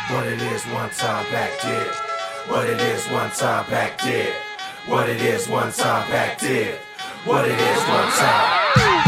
What it is one time back did. What it is one time back did. What it is one time back did. What it is one time.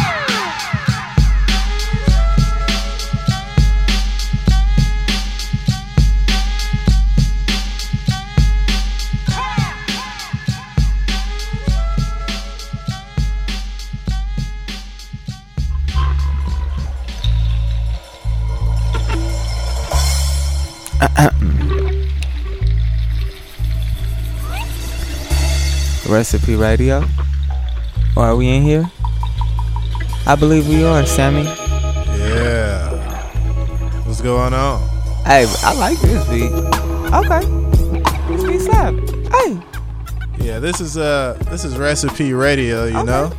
Recipe Radio? Or are we in here? I believe we are, Sammy. Yeah. What's going on? Hey, I like this beat. Okay. This beat slap. Hey. Yeah, this is Recipe Radio, you know.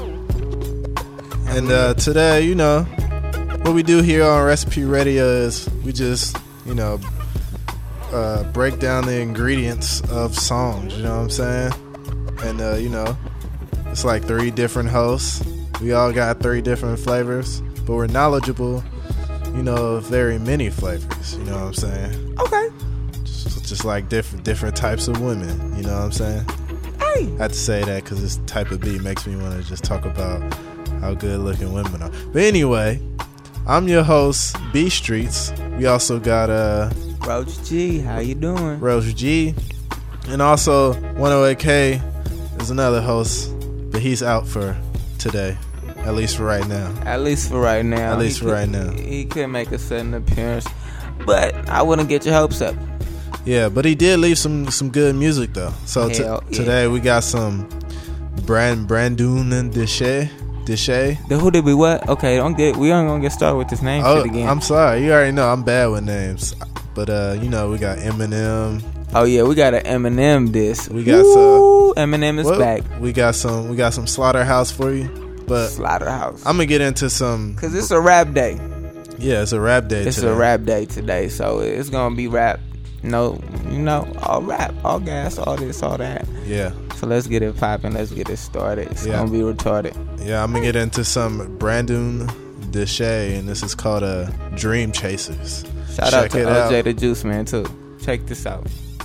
And today, you know, what we do here on Recipe Radio is we just, you know, break down the ingredients of songs, you know what I'm saying? And, you know, it's like 3 different hosts. We all got 3 different flavors, but we're knowledgeable, you know, of very many flavors, you know what I'm saying? Okay. Just like different types of women, you know what I'm saying? Hey. I have to say that because this type of beat makes me want to just talk about how good looking women are. But anyway, I'm your host, B Streets. We also got Roach G, how you doing? Roach G. And also 108K is another host, but he's out for today. At least for right now. At least for right now. He could make a sudden appearance, but I wouldn't get your hopes up. Yeah, but he did leave some good music though. So today we got some Brandon and Deshay. Who did we what? Okay, we aren't gonna get started with this name shit again. I'm sorry, you already know I'm bad with names. But you know, we got Eminem. Oh yeah, we got an Eminem diss. We got Eminem is back. We got some Slaughterhouse for you. But Slaughterhouse. I'm gonna get into some cause it's a rap day. Yeah, it's a rap day. It's a rap day today, so it's gonna be rap. No, you know, all rap, all gas, all this, all that. Yeah. So let's get it popping. Let's get it started. It's gonna be retarded. Yeah, I'm gonna get into some Brandon Deshay, and this is called Dream Chasers. Shout out to OJ the Juice Man too. Check this out.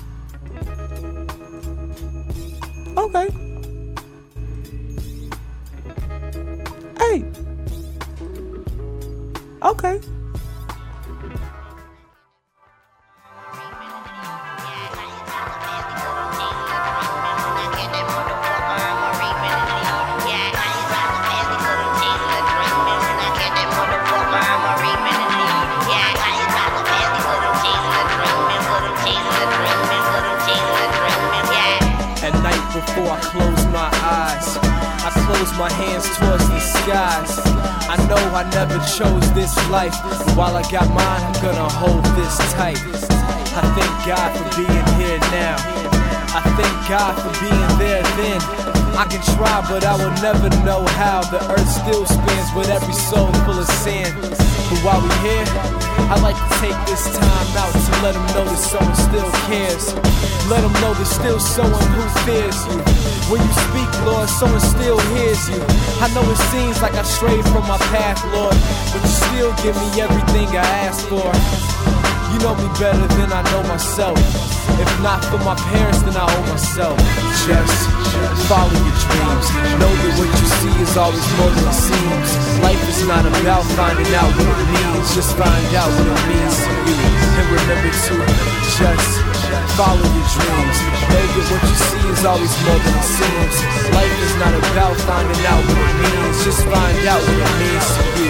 Okay. Hey. Okay. Before I close my eyes, I close my hands towards the skies. I know I never chose this life, but while I got mine, I'm gonna hold this tight. I thank God for being here now. I thank God for being there then. I can try, but I will never know how. The earth still spins with every soul full of sand. But while we're here, I like to take this time out to let them know that someone still cares. Let them know there's still someone who fears you. When you speak, Lord, someone still hears you. I know it seems like I strayed from my path, Lord, but you still give me everything I asked for. You know me better than I know myself. If not for my parents, then I owe myself. Just follow your dreams. Know that what you see is always more than it seems. Life is not about finding out what it means. Just find out what it means to you. And remember to just follow your dreams. Know that what you see is always more than it seems. Life is not about finding out what it means. Just find out what it means to you.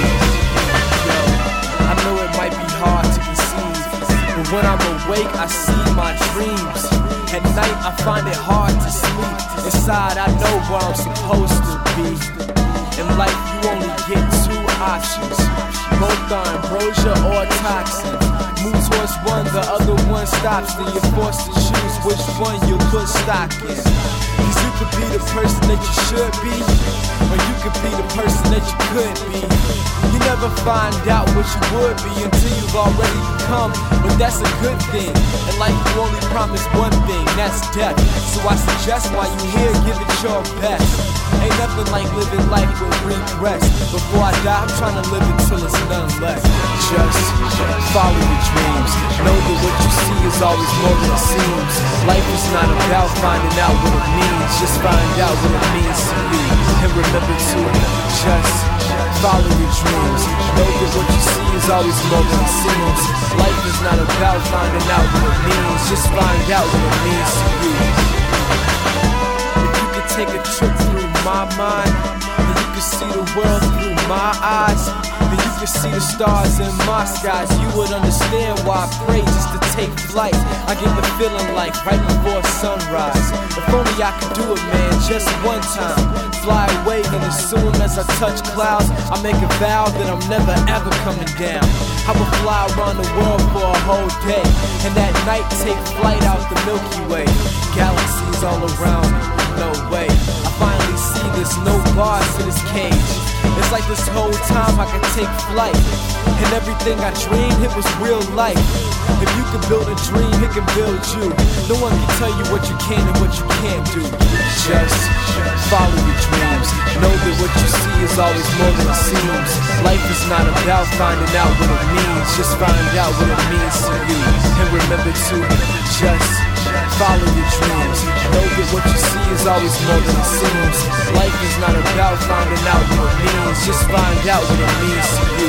Yo, I know it might be hard to conceive, but when I'm awake, I see my dreams. At night, I find it hard to sleep. Inside, I know where I'm supposed to be. In life, you only get 2 options. Both are ambrosia or toxin. Move towards one, the other one stops. Then you're forced to choose which one you put stock in. Cause you could be the person that you should be, or you could be the person that you could be. You never find out what you would be until you've already become, but that's a good thing. In life you only promise one thing, that's death. So I suggest while you're here, give it your best. Ain't nothing like living life with regrets. Before I die, I'm trying to live until it's none left. Just follow your dreams. Know that what you see is always more than it seems. Life is not about finding out what it means. Just find out what it means to you. And remember to just follow your dreams. Know that what you see is always more than it seems. Life is not about finding out what it means. Just find out what it means to you. If you could take a trip through my mind, then you could see the world through my eyes. Then you could see the stars in my skies. You would understand why I pray just to take flight. I get the feeling like right before sunrise. If only I could do it, man, just one time. Fly away, then as soon as I touch clouds, I make a vow that I'm never ever coming down. I will fly around the world for a whole day, and that night take flight out the Milky Way. Galaxies all around me, no way. I finally see there's no bars to this cage. It's like this whole time I can take flight, and everything I dreamed, it was real life. If you can build a dream, it can build you. No one can tell you what you can and what you can't do. Just follow your dreams. Know that what you see is always more than it seems. Life is not about finding out what it means. Just find out what it means to you. And remember to just follow your dreams. Know that what you see is always more than it seems. Life is not about finding out what it means. Just find out what it means to you.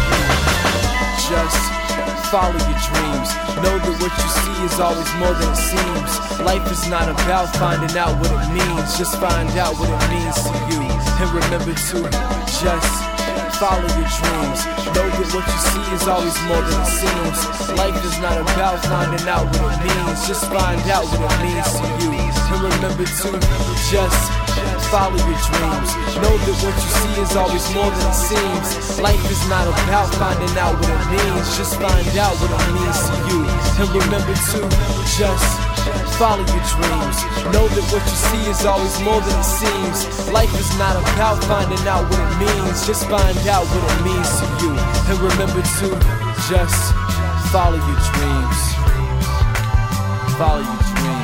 Just follow your dreams. Know that what you see is always more than it seems. Life is not about finding out what it means. Just find out what it means to you. And remember to just follow your dreams. Know that what you see is always more than it seems. Life is not about finding out what it means. Just find out what it means to you. And remember to just follow your dreams. Know that what you see is always more than it seems. Life is not about finding out what it means. Just find out what it means to you. And remember to just follow your dreams. Know that what you see is always more than it seems. Life is not about finding out what it means. Just find out what it means to you. And remember to just follow your dreams. Follow your dreams.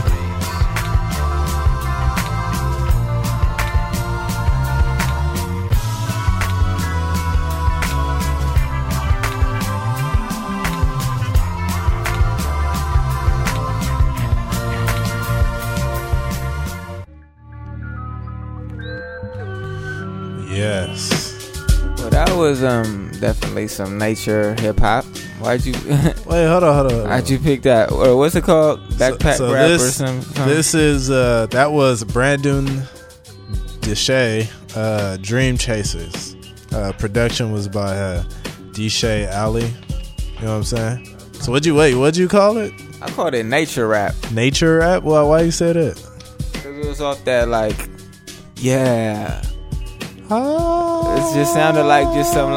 Yes. Well, that was definitely some nature hip hop. Why'd you? Wait, hold on. How'd you pick that? Or what's it called? Backpack rap or something? This is that was Brandon Deshay, Dream Chasers. Production was by Deshay Ali. You know what I'm saying? So what'd you call it? I called it nature rap. Nature rap? Why you say that? Cause it was off that like, yeah. Oh. It just sounded like just some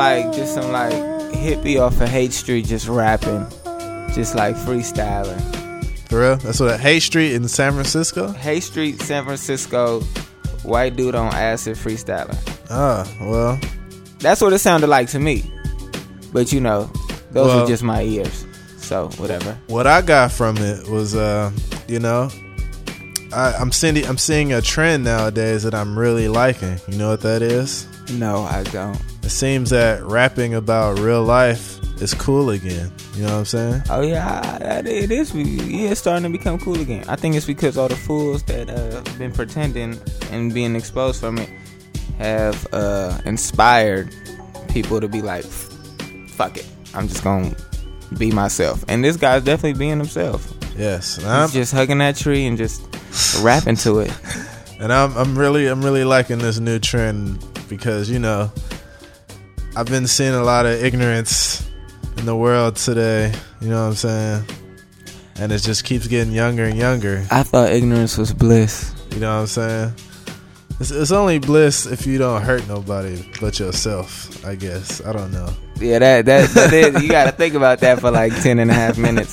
hippie off of Hate Street just rapping, just like freestyling. For real? That's what Hate Street in San Francisco? Hate Street, San Francisco, white dude on acid freestyling. Ah, well. That's what it sounded like to me. But you know, those are just my ears. So whatever. What I got from it was, you know, I'm seeing a trend nowadays that I'm really liking. You know what that is? No, I don't. It seems that rapping about real life is cool again. You know what I'm saying? Oh yeah, it is. It's starting to become cool again. I think it's because all the fools that have been pretending and being exposed from it have inspired people to be like, fuck it, I'm just gonna be myself. And this guy's definitely being himself. Yes, he's just hugging that tree and just rapping to it. And I'm really liking this new trend because, you know, I've been seeing a lot of ignorance in the world today. You know what I'm saying? And it just keeps getting younger and younger. I thought ignorance was bliss. You know what I'm saying? It's only bliss if you don't hurt nobody but yourself, I guess. I don't know. Yeah, that is, you gotta think about that for like 10 and a half minutes.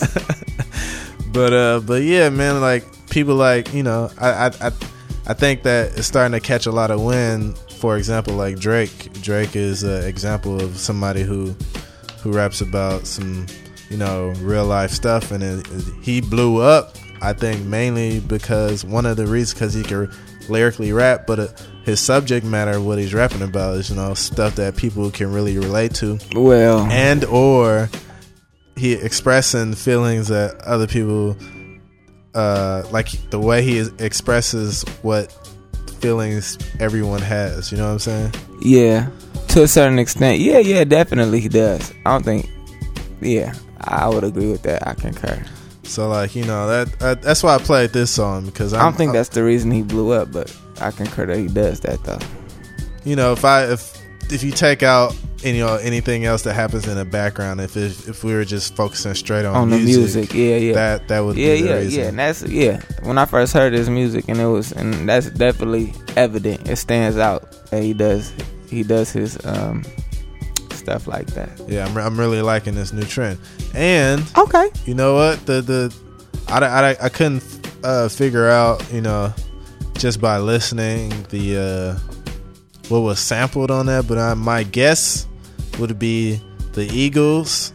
But yeah, man, like people like, you know, I think that it's starting to catch a lot of wind. For example, like Drake. Drake is an example of somebody who raps about some, you know, real life stuff, and he blew up. I think mainly because one of the reasons because he could lyrically rap, but his subject matter, what he's rapping about, is stuff that people can really relate to. Well, and or he expressing feelings that other people, like the way he expresses what feelings everyone has. You know what I'm saying? Yeah, to a certain extent. Yeah, definitely he does. I don't think. Yeah, I would agree with that. I concur. So like that's why I played this song, because I don't think that's the reason he blew up, but I concur that he does that though. If you take out anything else that happens in the background, if we were just focusing straight on the music, yeah, that would be the reason. And that's when I first heard his music, and that's definitely evident. It stands out that he does his stuff like that. Yeah, I'm really liking this new trend. And okay, you know what? I couldn't figure out, just by listening, what was sampled on that, but my guess would be the Eagles,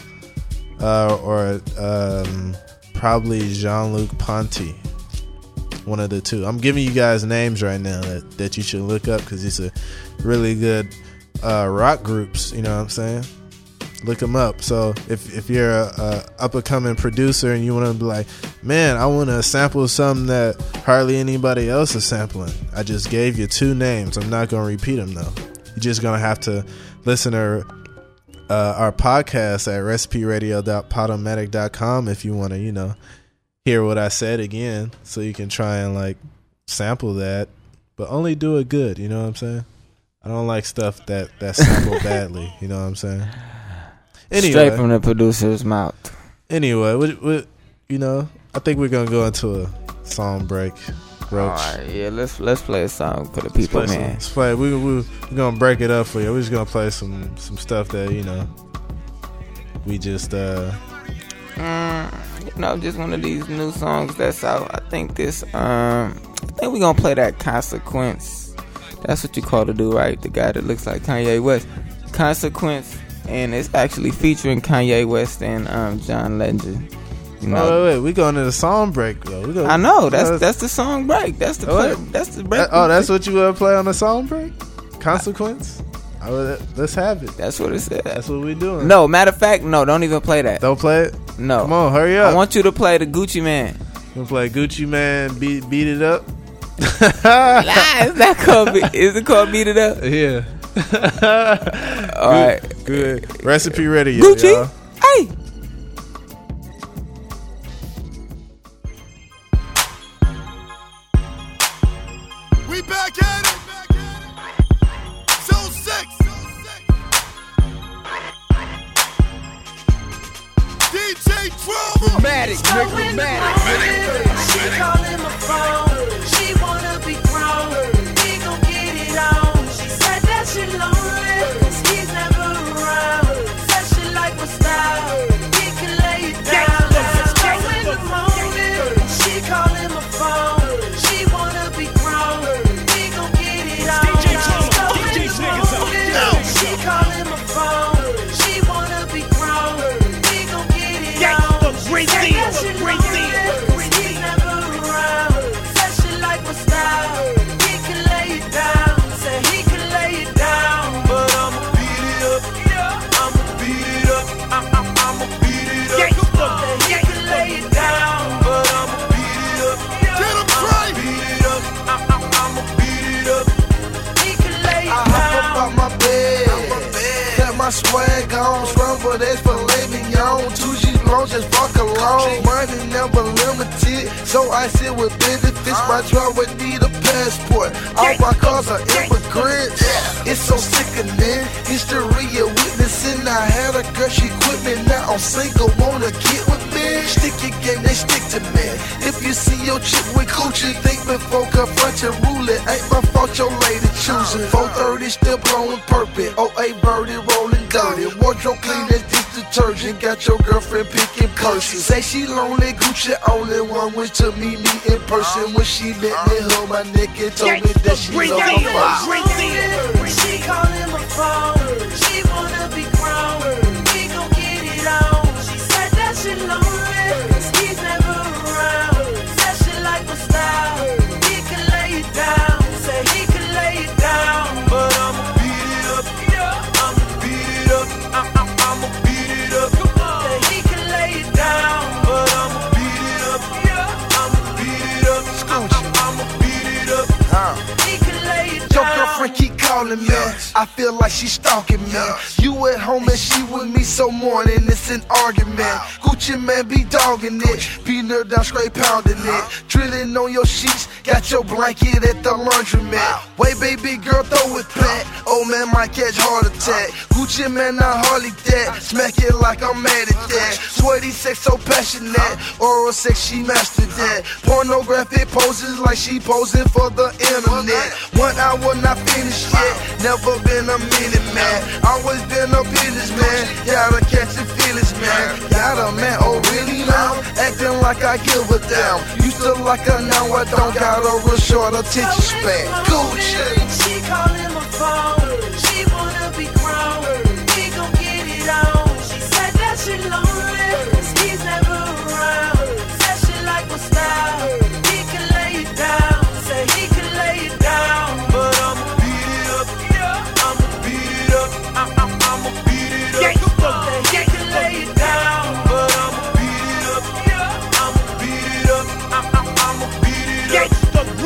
or probably Jean-Luc Ponty. One of the two. I'm giving you guys names right now that you should look up, because these are really good rock groups. You know what I'm saying? Look them up. So if you're a up-and-coming producer and you want to be like, man, I want to sample something that hardly anybody else is sampling, I just gave you two names. I'm not going to repeat them though. You're just going to have to listen to our podcast at reciperadio.podomatic.com if you want to hear what I said again, so you can try and like sample that, but only do it good. You know what I'm saying? I don't like stuff that's sampled badly. You know what I'm saying? Anyway, straight from the producer's mouth. Anyway, I think we're gonna go into a song break. Roach. All right, yeah, let's play a song for the people, man. Let's play. We're gonna break it up for you. We're just gonna play some stuff that we just just one of these new songs that's out. I think we're gonna play that Consequence. That's what you call the dude, right? The guy that looks like Kanye West. Consequence. And it's actually featuring Kanye West and John Legend. Wait, we going to the song break though. I know that's the song break. That's the that's the break. That's what you want to play on the song break? Consequence. Let's have it. That's what it said. That's what we doing. No, matter of fact, no, don't even play that. Don't play it. No, come on, hurry up. I want you to play the Gucci Man. You play Gucci Man, beat it up. Is it called Beat It Up? Yeah. All right. Good. Recipe Radio, Gucci. Y'all. Hey. We back at it. Zone 6. DJ Drama. Dramatic, nigga, She calling my phone. She wanna be grown. We gon' get it on. She said that she lonely, 'cause he's never around. Said she like my style. He can lay it down. Let's go in the morning. She calling my phone. She wanna be grown. We gon' get it on. Let's go in the morning. She calling my phone. She wanna be grown. We gon' get it on. Said that she lonely, 'cause he's never around. Said she like my style. He can lay it down. Said he can lay it down. But I'ma beat it up. I'ma beat it up. I'ma beat it up. Said he can lay it down. But I'ma beat it up. Get him right. Beat it up. I'ma beat it up. He can lay it I down. hop up out my bed, got my swag on, strong for that's for living on. 2 G's long, just fuck along. Money never limited, so I sit with benefits. My driver need a passport. All my cars are immigrants. It's so sickening. History of witnessing. I had a girl, she quit me. Now I'm single, wanna get with me. Stick your game, they stick to me. If you see your chick with coochie, think before confront your rule it. Ain't my fault your lady choosing. 430 still blowing purple. 08 birdie rolling dirty. Wardrobe clean as dish detergent. Got your girlfriend picking purses. Say she lonely, Gucci only one wish to meet me in person. When she met me, held my neck and told me that she loved my first. She calling my phone. She wanna be grown. We gon' get it on. She said that she lonely, 'cause he's never around. Said she like my style. He can lay it down. Said he can lay calling me. I feel like she stalking me. You at home and she with me, so morning it's an argument. Gucci man be dogging it, beating her down, straight pounding it. Drilling on your sheets, got your blanket at the laundromat. Wait, baby girl, throw it back. Old man might catch heart attack. Gucci man, not hardly that. Smack it like I'm mad at that. Sweaty sex so passionate. Oral sex, she mastered that. Pornographic poses like she posing for the internet. 1 hour not finished yet. Never been a minute man. Always been a businessman. Gotta catch the feelings, man. Got a man, oh really now? Acting like I give a damn. Used to like her, now I don't. Got a real short attention span. Gucci. She calling my phone. She wanna be grown. We gon' get it on. She said that she lonely, 'cause he's never around. Said she like my style. He can lay it down. Say he can lay it down. But I'ma beat it up. I'ma beat it up. I'ma beat it up. Say he can lay it down. But I'ma beat it up. I'ma beat it up. I'ma beat it up.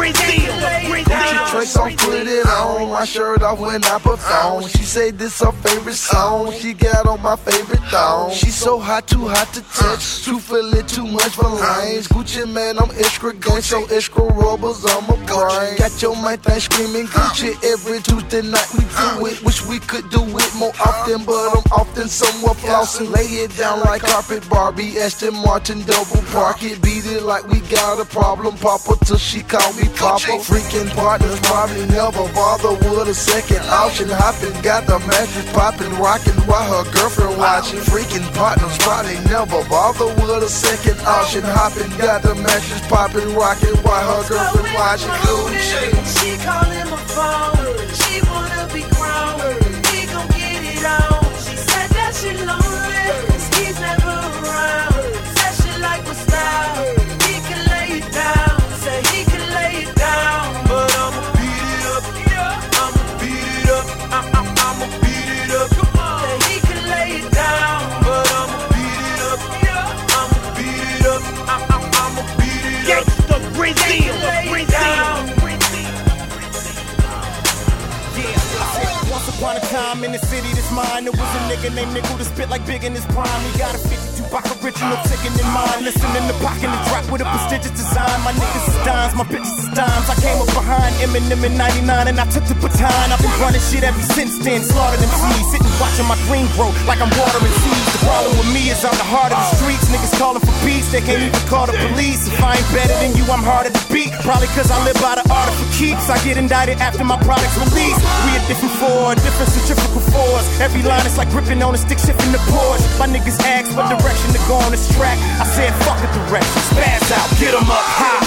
Gucci trace on, put it on. My shirt off when I perform. She say this her favorite song. She got on my favorite thong. She so hot, too hot to touch. Truthfully, too much for lanes. Gucci man, I'm extra gang, so extra rubbers on my brain. Got your mind thing screaming Gucci every Tuesday night. We do it, wish we could do it more often, but I'm often somewhere flossing. Lay it down like carpet Barbie, Aston Martin, double park it, beat it like we got a problem. Papa till she call me Papa. Freaking partners probably never bother with a second option. Hopping, got the mattress popping, rocking while her girlfriend watching. Freaking partners probably never bother with a second option. Hopping, got the mattress popping, rocking while her girlfriend watching. Gucci. She calling my phone. She wanna be grown. We gon' get it on. She said that she lonely, 'cause he's never around. Said she like my style. He can lay it down. Say he can lay it down. But I'ma beat it up. I'ma beat it up. I'ma beat it up. Say he can lay it down. But I'ma beat it up. I'ma beat it up. I'ma beat it up. Lay it down. Once upon a time in the city that's mine, there was a nigga named Nickel that spit like Big in his prime. He got a 52 block original ticking in mind. Listen in the pocket and drop with a prestigious design. My niggas is dimes, my bitches is dimes. I came up behind Eminem in 99 and I took the baton. I've been running shit ever since then, slaughtered MCs, sitting watching my green grow like I'm watering seeds. The problem with me is I'm the heart of the streets. Niggas calling for peace, they can't even call the police. If I ain't better than you, I'm harder to beat. Probably cause I live by the art of for keeps. I get indicted after my product's released. We a different Ford, different centrifugal force. Every line is like gripping on a stick, shifting the Porsche. My niggas ask what direction to go on this track. I said fuck the direction, spaz out, get 'em up high.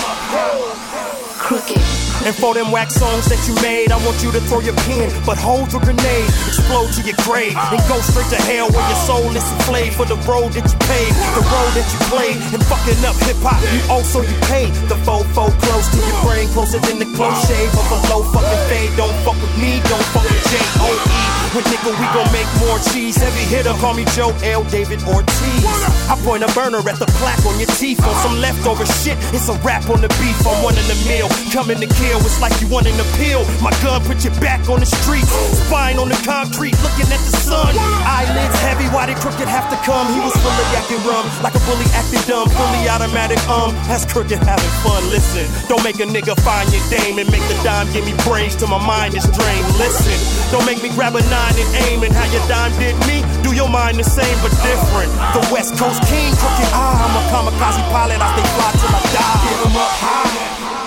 Crooked. And for them wax songs that you made, I want you to throw your pen, but hold the grenade, explode to your grave, and go straight to hell where your soul is enslaved for the road that you paved, the road that you played, and fucking up hip-hop, you also you paid. The fofo close to your brain, closer than the close shave of a low fucking fade. Don't fuck with me, don't fuck with J.O.E. With nickel, we gon' make more cheese. Heavy hitter, call me Joe L. David Ortiz. I point a burner at the plaque on your teeth. On some leftover shit, it's a rap on the beef. I'm one in the meal, coming to kill. It's like you want an appeal. My gun put your back on the street. Spine on the concrete, looking at the sun. Eyelids heavy, why did Crooked have to come? He was fully acting rum, like a bully acting dumb. Fully automatic, that's Crooked having fun. Listen, don't make a nigga find your dame and make the dime give me brains till my mind is drained. Listen, don't make me grab a 9 and aim, and how your dime did me, do your mind the same but different. The West Coast King, Crooked, I'm a kamikaze pilot, I stay fly till I die. Get 'em up high.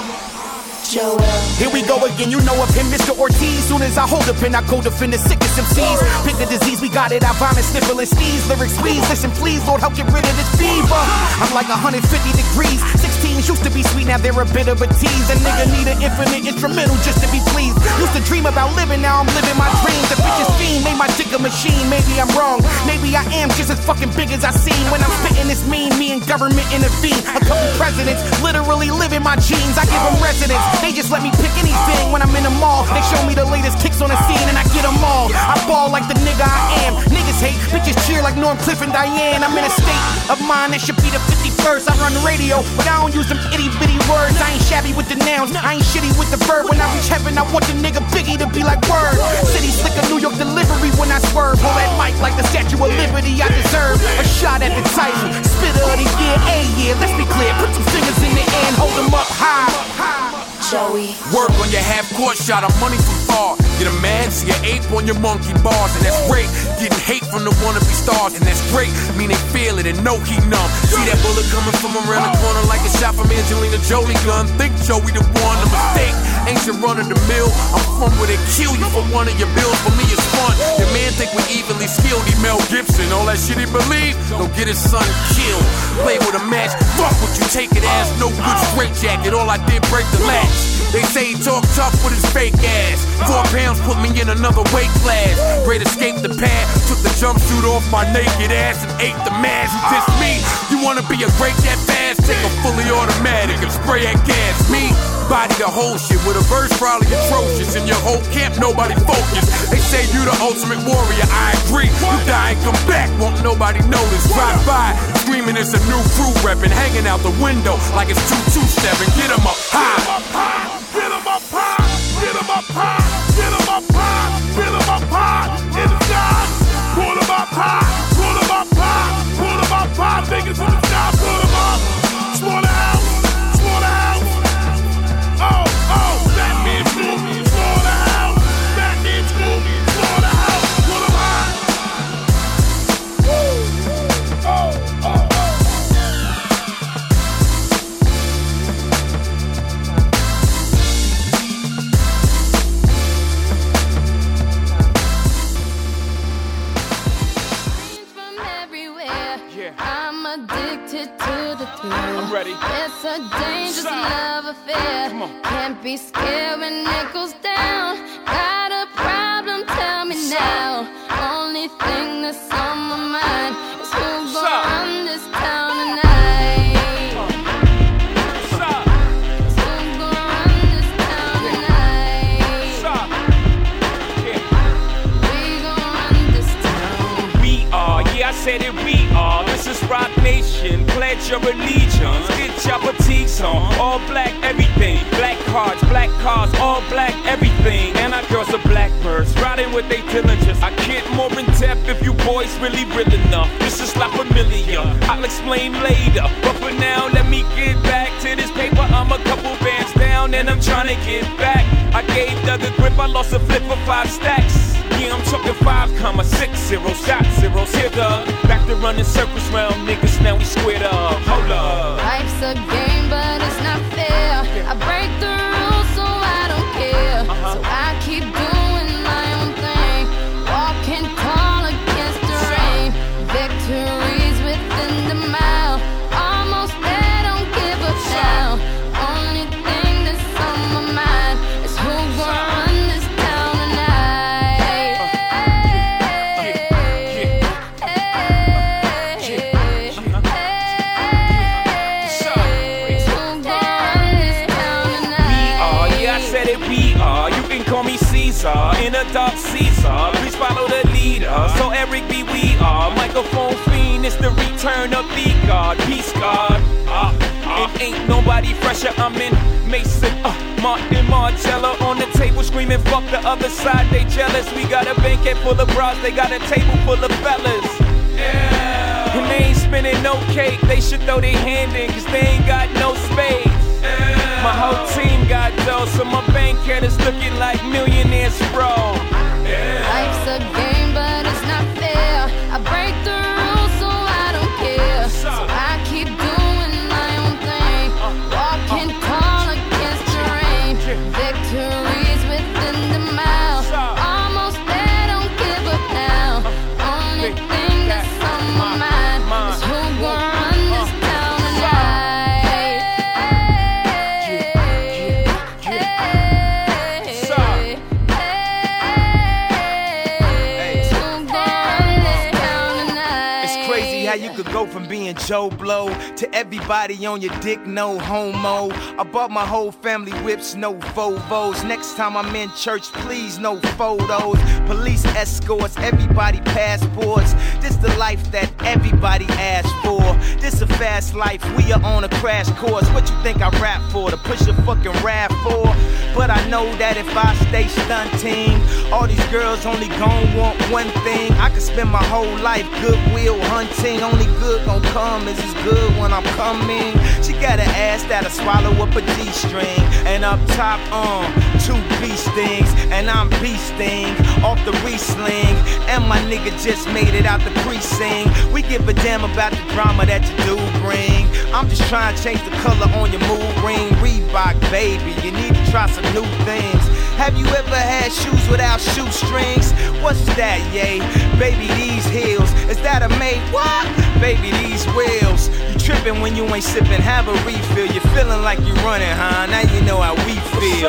Joel. Here we go again, you know of him, Mr. Ortiz. Soon as I hold up and I go defend the sickest MCs. Pick the disease, we got it, I vomit, sniffle and sneeze. Lyrics squeeze, listen please, Lord help get rid of this fever. I'm like 150 degrees, 16s used to be sweet, now they're a bit of a tease. A nigga need an infinite instrumental just to be pleased. Used to dream about living, now I'm living my dreams. The bitch's fiend made my dick a machine, maybe I'm wrong. Maybe I am just as fucking big as I seem. When I'm spitting this mean, me and government intervene. A couple presidents literally live in my genes. I give them residence. They just let me pick anything when I'm in the mall. They show me the latest kicks on the scene and I get them all. I ball like the nigga I am. Niggas hate, bitches cheer like Norm, Cliff, and Diane. I'm in a state of mind that should be the 51st. I run the radio, but I don't use them itty bitty words. I ain't shabby with the nouns, I ain't shitty with the verb. When I reach heaven, I want the nigga Biggie to be like word. City slick a New York delivery when I swerve. Hold that mic like the Statue of Liberty. I deserve a shot at the title. Spitter of the year, a year. Let's be clear, put some fingers in the air and hold them up high. Joey. Work on your half-court shot, I'm money from far. Get a man, see an ape on your monkey bars, and that's great. Getting hate from the wannabe stars, and that's great. Mean they feel it and know he numb. See that bullet coming from around the corner like a shot from Angelina Jolie gun. Think Joey the one, a mistake. Ain't your run of the mill. I'm from where they kill you for one of your bills. For me it's fun. Your man think we evenly skilled. He Mel Gibson, all that shit he believe. Don't get his son killed. Play with a match. Fuck what you take it as. No good straight jacket. All I did break the latch. They say he talk tough with his fake ass. 4 pounds put me in another weight class. Great escape the pad. Took the jumpsuit off my naked ass and ate the mask. You diss me? You wanna be a great that fast? Take a fully automatic and spray that gas. Me? Body the whole shit with a verse probably atrocious. In your whole camp, nobody focused. They say you the ultimate warrior. I agree. You die and come back, won't nobody notice. Drive by, screaming it's a new crew reppin'. Hanging out the window like it's 227. Get 'em up high. Get 'em up high. Get 'em up high. Get 'em up high. Get 'em up high. In the sky. Pull 'em up high. Pull 'em up high. Pull 'em up high. Fingers in the sky. Pull 'em up. Slaughterhouse. Slaughterhouse. Oh, that means Scooby. Slaughterhouse. That means Scooby. Slaughterhouse. Pull 'em high. I'm addicted to the thrill. I'm ready. It's a dangerous love affair. Can't be scared when it goes down. Got a problem? Tell me now. Only thing that's on my mind is who's gonna run this town tonight. Who's gonna run this town tonight? We gonna run this town. We are, yeah, I said it, we are. This is Rock Nation, pledge your allegiance. Get your boutiques on, all black everything. Black cars, all black everything. And our girls are blackbirds, riding with they diligence. I get more in depth if you boys really real enough. This is La Familia, I'll explain later. But for now, let me get back to this paper. I'm a couple bands down and I'm trying to get back. I gave Doug a grip, I lost a flip for 5 stacks. Yeah, I'm talking 5,60, shot zeros. Here back to running circles round niggas, now we squared up. Hold up. Life's a game, but it's not fair. I break the rules, so I don't care. So I keep doing my own thing. Walking tall against the rain. Victories within the mile. Almost there, don't give up now. Only thing that's on my mind is who's gonna run this town tonight. We are, you can call me Caesar, in a dark Caesar, please follow the leader. So Eric B, we are, microphone fiend, it's the return of the God, peace God. It ain't nobody fresher, I'm in Mason, Martin Margiela on the table screaming, fuck the other side, they jealous. We got a banquet full of bras, they got a table full of fellas. Yeah. And they ain't spinning no cake, they should throw their hand in, cause they ain't got no space. My whole team got dough, so my bank account is looking like millionaires, bro. Life's a game, but it's not fair. I break the rules, so I don't care. So I keep doing my own thing. Walking tall against the rain. Victories within the mile. Almost there, don't give up now. Only thing that's on my mind is who's gonna run this town tonight. me and Joe Blow. To everybody on your dick, no homo. I bought my whole family whips, no Volvos. Next time I'm in church, please, no photos. Police escorts, everybody passports. This the life that everybody asks for. This a fast life, we are on a crash course. What you think I rap for? To push a fucking rap for? But I know that if I stay stunting, all these girls only gon' want one thing. I could spend my whole life goodwill hunting. Only good gon' come is as good when I'm coming. She got an ass that'll swallow up a G-string. And up top, 2 beast things. And I'm beasting off the re-sling. And my nigga just made it out the precinct. We give a damn about the drama that you do bring. I'm just trying to change the color on your mood ring. Reebok, baby, you need to try some new things. Have you ever had shoes without shoestrings? What's that, yay? Baby, these heels, is that a made what? Baby, these wheels. You tripping when you ain't sipping, have a refill. You feeling like you running, huh? Now you know how we feel.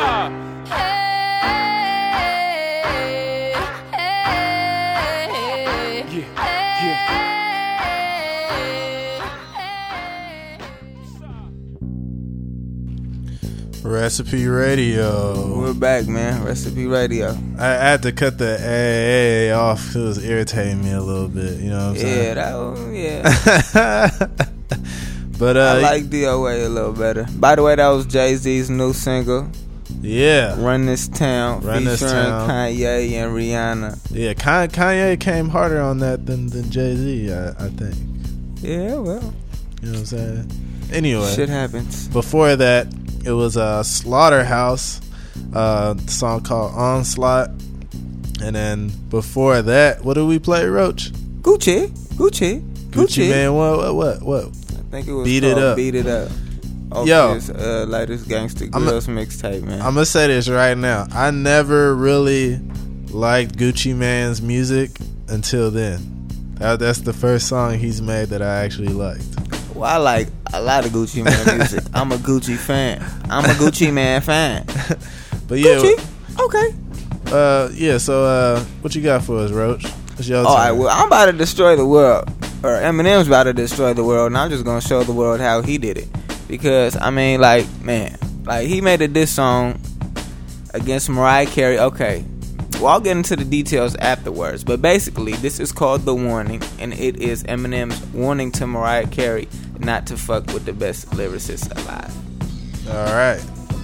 Recipe Radio. We're back, man. Recipe Radio. I had to cut the A off because it was irritating me a little bit. You know what I'm saying? Yeah. But I like DOA a little better. By the way, that was Jay-Z's new single. Yeah. Run This Town. Run This featuring Town. Kanye and Rihanna. Yeah, Kanye came harder on that than Jay-Z, I think. Yeah, well. You know what I'm saying? Anyway. Shit happens. Before that, it was Slaughterhouse, song called Onslaught. And then before that, what did we play, Roach? Gucci Man, what? I think it was Beat It Up. Beat It Up. Yo, his latest Gangsta Grills mixtape, man. I'm gonna say this right now. I never really liked Gucci Mane's music until then. That's the first song he's made that I actually liked. Well, I like a lot of Gucci Mane music. I'm a Gucci fan. I'm a Gucci Mane fan. But yeah, Gucci? Okay. So what you got for us, Roach? It's your turn. Alright, well, I'm about to destroy the world. Or Eminem's about to destroy the world, and I'm just gonna show the world how he did it. Because, I mean, like, man, like, he made a diss song against Mariah Carey. Okay, well, I'll get into the details afterwards. But basically, this is called The Warning, and it is Eminem's warning to Mariah Carey not to fuck with the best lyricist alive. Alright.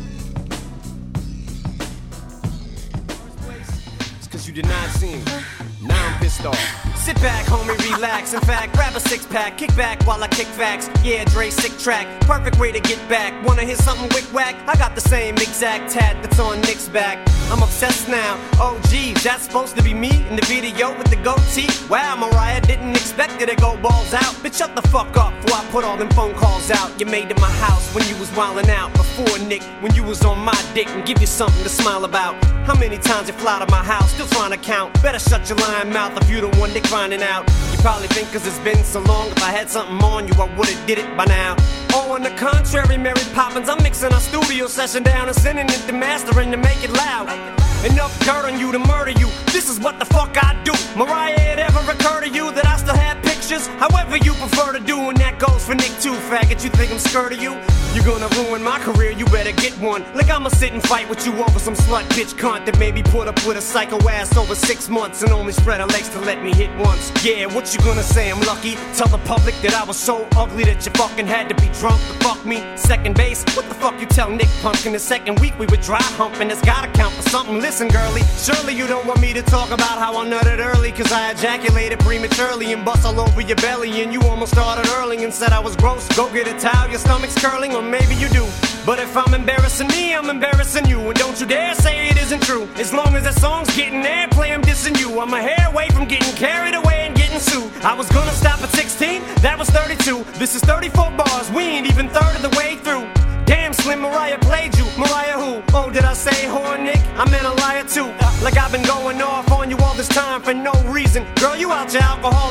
It's cause you did not see me. Now I'm pissed off. Sit back, homie, relax. In fact, grab a 6-pack, kick back while I kick facts. Yeah, Dre, sick track, perfect way to get back. Wanna hear something wick-wack? I got the same exact tat that's on Nick's back. I'm obsessed now. Oh, geez, that's supposed to be me in the video with the goatee? Wow, Mariah, didn't expect it to go balls out. Bitch, shut the fuck up before I put all them phone calls out. You made in my house when you was wildin' out. Before, Nick, when you was on my dick and give you something to smile about. How many times you fly to my house, still trying to count? Better shut your lying mouth if you the one that grinding out. You probably think cause it's been so long, if I had something on you, I would've did it by now. Oh, on the contrary, Mary Poppins, I'm mixing our studio session down and sending it to mastering to make it loud. Enough dirt on you to murder you, this is what the fuck I do. Mariah, it ever occur to you that I still have pictures? However you prefer to do, and that goes for Nick too, faggot. You think I'm scared of you? You're gonna ruin my career, you better get one. Like I'ma sit and fight with you over some slut bitch cunt that maybe put up with a psycho ass over 6 months and only spread her legs to let me hit once. Yeah, what you gonna say, I'm lucky? Tell the public that I was so ugly that you fucking had to be drunk to fuck me. Second base, what the fuck you tell Nick Pumpkin? The second week we were dry humping, it's gotta count for something. Listen, girlie, surely you don't want me to talk about how I nutted early, cause I ejaculated prematurely and bust all over your belly, and you almost started early and said I was gross. Go get a towel, your stomach's curling, or maybe you do. But if I'm embarrassing me, I'm embarrassing you. And don't you dare say it isn't true. As long as that song's getting airplay, I'm dissing you. I'm a hair away from getting carried away and getting sued. I was gonna stop at 16, that was 32. This is 34 bars, we ain't even third of the way through. Damn, Slim, Mariah played you. Mariah who? Oh, did I say whore, Nick? I meant a liar too. Like I've been going off on you all this time for no reason. Girl, you out your alcoholic mind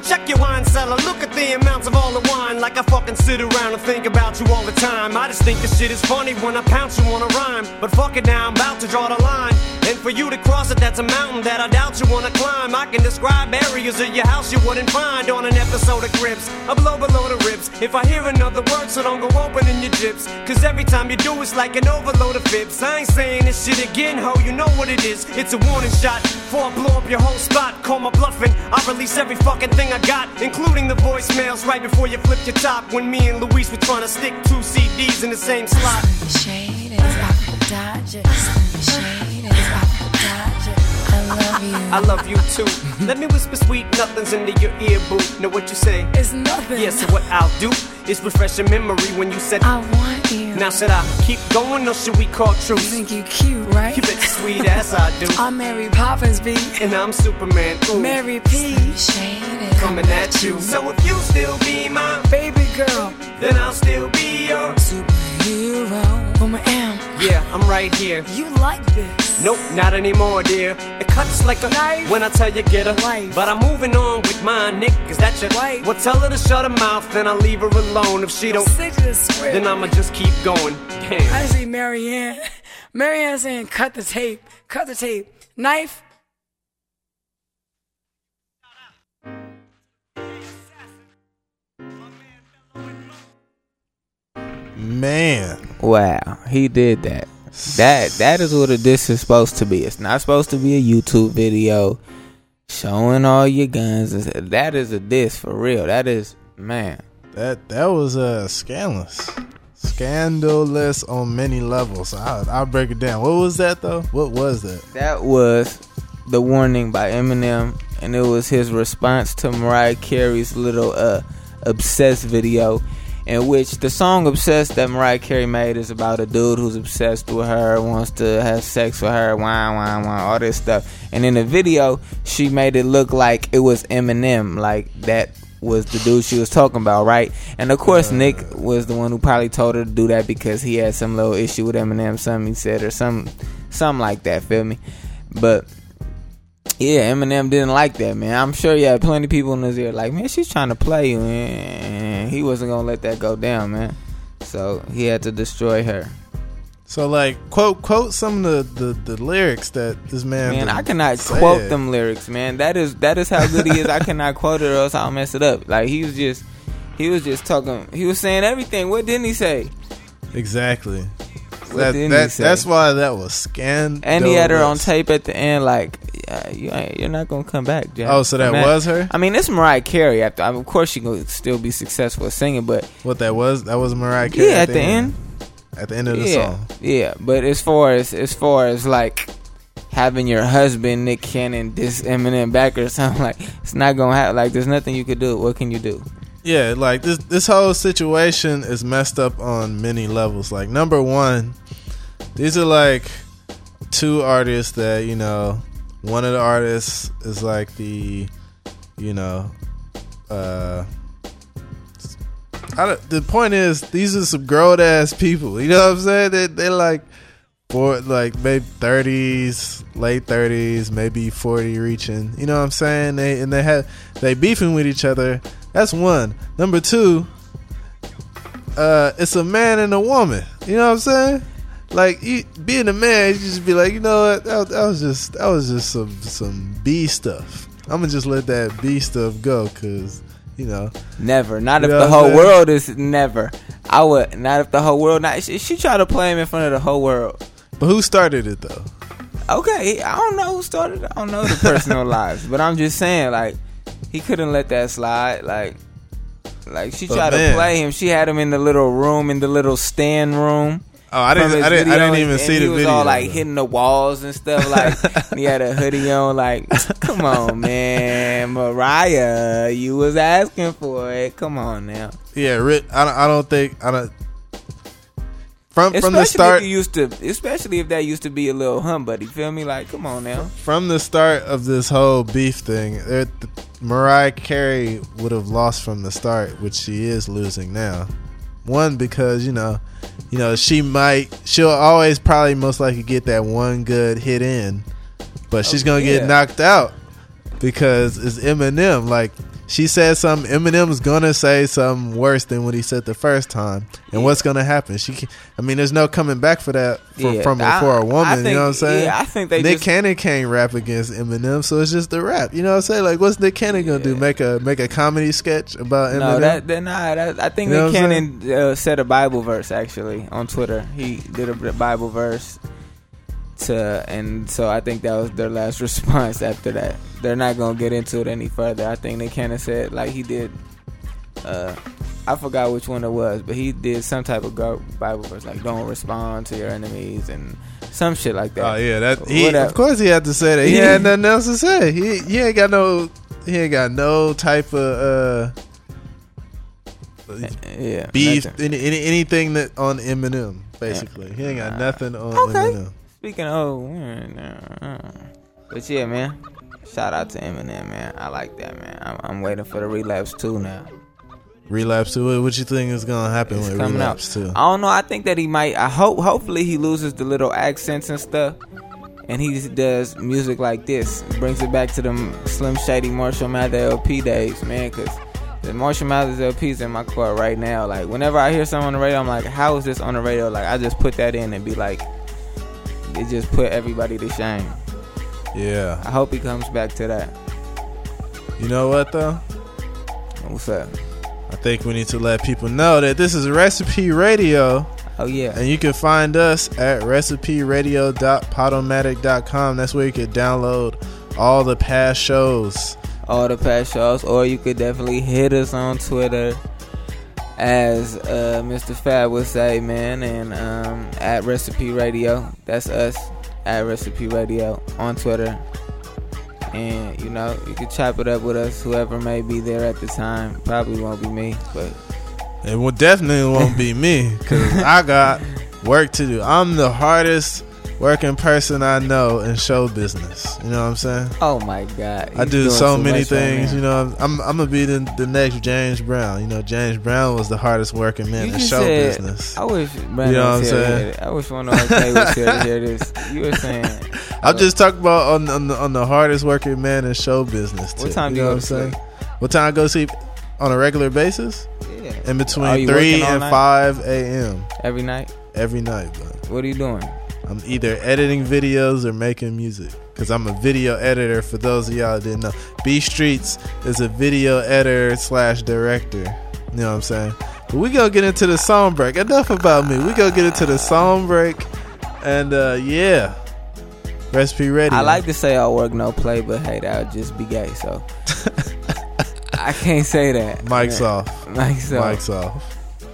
mind. Check your wine cellar, look at the amounts of all the wine. Like I fucking sit around and think about you all the time. I just think this shit is funny when I pounce you on a rhyme. But fuck it now, I'm about to draw the line. And for you to cross it, that's a mountain that I doubt you wanna climb. I can describe areas of your house you wouldn't find on an episode of Crips. I blow below the ribs if I hear another word, so don't go opening your jips. Cause every time you do, it's like an overload of fibs. I ain't saying this shit again, ho, you know what it is. It's a warning shot before I blow up your whole spot. Call my bluffing, I release every fucking thing I got, including the voicemails right before you flip your top. When me and Luis were trying to stick 2 CDs in the same slot. Shade is Papa Dodger. Shade is Papa Dodger. I love you. I love you too. Let me whisper sweet nothings into your ear, boo. Know what you say? It's nothing. Yeah, so what I'll do is refresh your memory when you said I want you. Now should I keep going or should we call truce? You think you cute, right? You bet your sweet ass I do. I'm Mary Poppins, B. And I'm Superman, ooh. Mary P. Shade is coming at you. So if you still be my baby girl, then I'll still be your superhero. Woman M. Yeah, I'm right here. You like this? Nope, not anymore, dear. It cuts like a knife when I tell you get a wife. But I'm moving on with my niggas, that's your wife. Well, tell her to shut her mouth, then I'll leave her alone. If she don't stick to the script, then I'ma just keep going. Damn. I see Marianne. Marianne saying, cut the tape. Cut the tape. Knife. Man. Wow, he did that. That is what a diss is supposed to be. It's not supposed to be a YouTube video showing all your guns. That is a diss for real. That is, man. That was scandalous on many levels. I'll break it down. What was that though? What was that? That was The Warning by Eminem, and it was his response to Mariah Carey's little Obsessed video, in which the song Obsessed that Mariah Carey made is about a dude who's obsessed with her, wants to have sex with her, wine, all this stuff. And in the video, she made it look like it was Eminem, like that was the dude she was talking about, right? And of course, Nick was the one who probably told her to do that because he had some little issue with Eminem, something he said, or something like that, feel me? But yeah, Eminem didn't like that, man. I'm sure you had plenty of people in his ear like, man, she's trying to play you, and he wasn't gonna let that go down, man. So he had to destroy her. So like quote some of the lyrics that this man. Man, I cannot quote them lyrics, man. That is how good he is. I cannot quote it or else I'll mess it up. Like he was just talking. He was saying everything. What didn't he say? Exactly. That's why that was scandalous. And he had her on tape at the end, like, you're not gonna come back, Jack. Oh, so that was her? I mean, it's Mariah Carey. Of course, she gonna still be successful at singing, but what that was Mariah Carey. Yeah, at the end. At the end of the song. Yeah, but as far as like having your husband Nick Cannon diss Eminem back or something, like, it's not gonna happen. Like, there's nothing you could do. What can you do? Yeah, like this whole situation is messed up on many levels. Like, number one, these are like two artists that, you know, one of the artists is like the, you know, the point is, these are some grown ass people. You know what I'm saying? They're like, maybe 30s, late 30s, maybe 40 reaching. You know what I'm saying? They beefing with each other. That's one. Number two, it's a man and a woman. You know what I'm saying? Like, being a man, you just be like, you know what? That was just some B stuff. I'm gonna just let that B stuff go, cause, you know, never. Not if the whole world is never. I would not if the whole world. Not she tried to play him in front of the whole world. But who started it though? Okay, I don't know who started it. I don't know the personal lives, but I'm just saying, like, he couldn't let that slide. Like she tried to play him. She had him in the little room, in the little stand room. Oh, I didn't even see the video. He was all like hitting the walls and stuff. Like, he had a hoodie on. Like, come on, man, Mariah, you was asking for it. Come on now. Yeah, Rick. I don't think. From the start, especially if that used to be a little hum buddy. Feel me? Like, come on now. From the start of this whole beef thing, Mariah Carey would have lost from the start, which she is losing now. One, because you know, she'll always probably most likely get that one good hit in, but she's gonna get knocked out because it's Eminem. Like, she said something. Eminem's gonna say something worse than what he said the first time. And what's gonna happen? There's no coming back for that for a woman. You know what I'm saying? Yeah, I think Nick Cannon can't rap against Eminem, so it's just the rap. You know what I'm saying? Like, what's Nick Cannon gonna do? Make a comedy sketch about Eminem? No, I think Nick Cannon said a Bible verse actually on Twitter. He did a Bible verse. And so I think that was their last response after that. They're not going to get into it any further. I think they kind of said, like he did, I forgot which one it was, but he did some type of Bible verse, like don't respond to your enemies and some shit like that. Oh, yeah. Of course he had to say that. He had nothing else to say. He ain't got no type of beef, anything that on Eminem, basically. He ain't got nothing on Eminem. Speaking of, but yeah, man, shout out to Eminem, man. I like that, man. I'm waiting for the Relapse 2 now. Relapse 2? What you think is gonna happen with Relapse 2? I don't know. I think that he might. Hopefully he loses the little accents and stuff, and he does music like this. Brings it back to them Slim Shady, Marshall Mathers LP days, man. Cause the Marshall Mathers LP's in my car right now. Like whenever I hear something on the radio, I'm like, how is this on the radio? Like I just put that in and be like. It just put everybody to shame. Yeah. I hope he comes back to that. You know what, though? What's up? I think we need to let people know that this is Recipe Radio. Oh, yeah. And you can find us at recepiradio.podomatic.com. That's where you can download all the past shows. Or you could definitely hit us on Twitter. As Mr. Fab would say, man, and at Recipe Radio. That's us, at Recipe Radio on Twitter. And, you know, you can chop it up with us, whoever may be there at the time. Probably won't be me, but... It definitely won't be me, because I got work to do. I'm the hardest working person I know in show business. You know what I'm saying? Oh my God. I do so many things. Right, you know, I'm gonna be the next James Brown. You know, James Brown was the hardest working man in show business. I wish Brandon was here to hear it. I wish one of our K was here to hear this. You were saying I'm just talking about on the hardest working man in show business too. What time do you go to sleep? What time I go to sleep on a regular basis? Yeah. In between 3 and 5 a.m. Every night? Every night, bro. What are you doing? I'm either editing videos or making music, because I'm a video editor. For those of y'all that didn't know, B Streets is a video editor / director. You know what I'm saying? But we gonna get into the song break. Enough about me. We gonna get into the song break, and yeah, Recipe Radio. I like to say all work no play, but hey, that would just be gay. So I can't say that. Mike's off. Mike's off.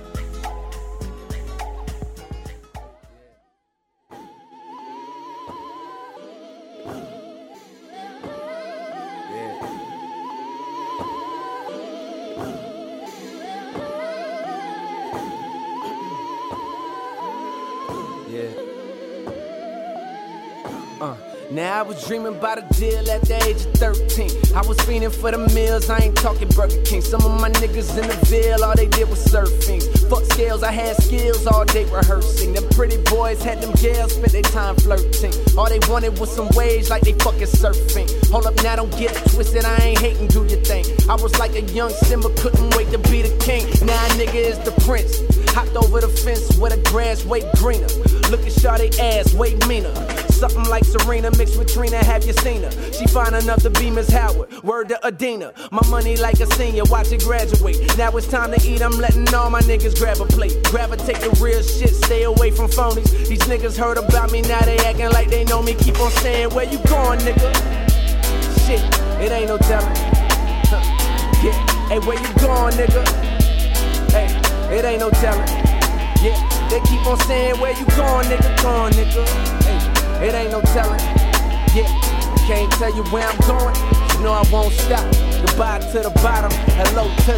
Now I was dreaming about a deal at the age of 13. I was fiending for the meals, I ain't talking Burger King. Some of my niggas in the Ville, all they did was surfing. Fuck scales, I had skills all day rehearsing. Them pretty boys had them gals, spent their time flirting. All they wanted was some wage like they fucking surfing. Hold up now, don't get it twisted, I ain't hating, do your thing. I was like a young Simba, couldn't wait to be the king. Now a nigga is the prince. Hopped over the fence where the grass way greener. Look at Shawty ass, way meaner. Something like Serena mixed with Trina, have you seen her? She fine enough to be Miss Howard, word to Adina. My money like a senior, watch it graduate. Now it's time to eat, I'm letting all my niggas grab a plate. Gravitate the real shit, stay away from phonies. These niggas heard about me, now they acting like they know me. Keep on saying, where you going, nigga? Shit, it ain't no telling. Yeah, hey, where you going, nigga? Hey, it ain't no telling. Yeah, they keep on saying, where you going, nigga? Going, nigga. Hey, it ain't no telling. Yeah, can't tell you where I'm going. You know I won't stop. Goodbye to the bottom, hello to the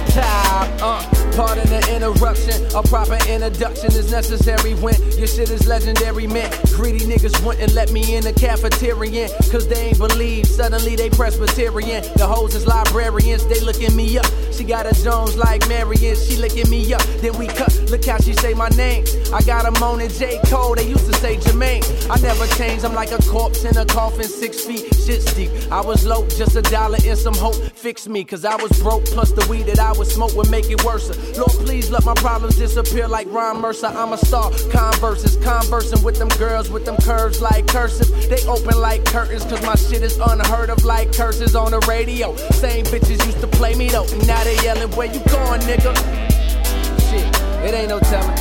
top. Pardon the interruption. A proper introduction is necessary when your shit is legendary, man. Greedy niggas wouldn't let me in the cafeteria, cause they ain't believe. Suddenly they Presbyterian. The hoes is librarians, they looking me up. She got a Jones like Marion, she licking me up. Then we cut, look how she say my name. I got a Moan and J. Cole, they used to say Jermaine. I never changed, I'm like a corpse in a coffin, 6 feet, shit steep. I was low, just $1 and some hope. Fix me, cause I was broke, plus the weed that I would smoke would make it worse. Lord, please let my problems disappear like Ron Mercer. I'm a star, converses, conversing with them girls with them curves like cursive. They open like curtains, cause my shit is unheard of like curses on the radio. Same bitches used to play me though, and now they yelling, where you going, nigga? Shit, it ain't no telling.